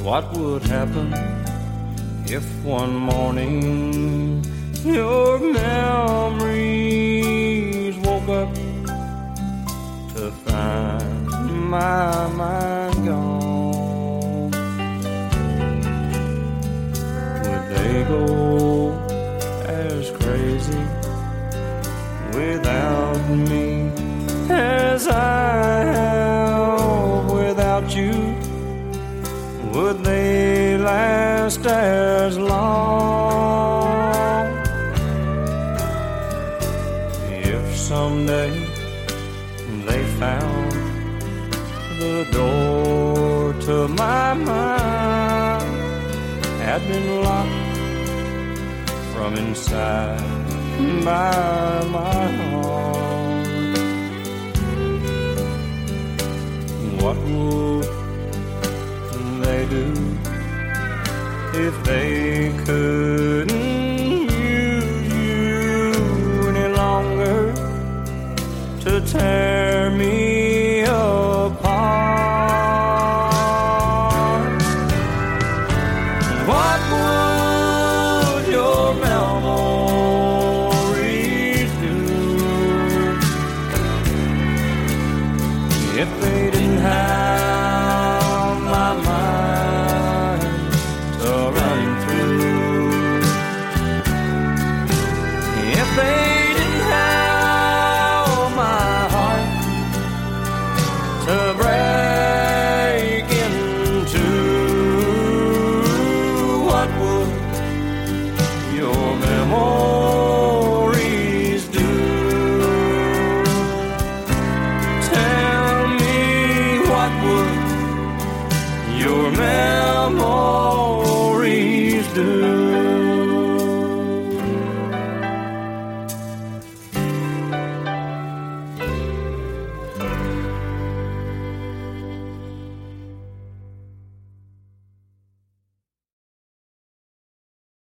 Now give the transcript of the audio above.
What would happen if one morning your memories woke up to find my mind gone? Would they go as crazy without me as I have without you? Would they last as long if someday they found the door to my mind had been locked from inside by my heart? What would they do if they couldn't use you any longer to tear me apart? What would your memories do if they didn't have my mind to run through? If they didn't have my heart to break into, what would your memories do? Tell me, what would your memories do?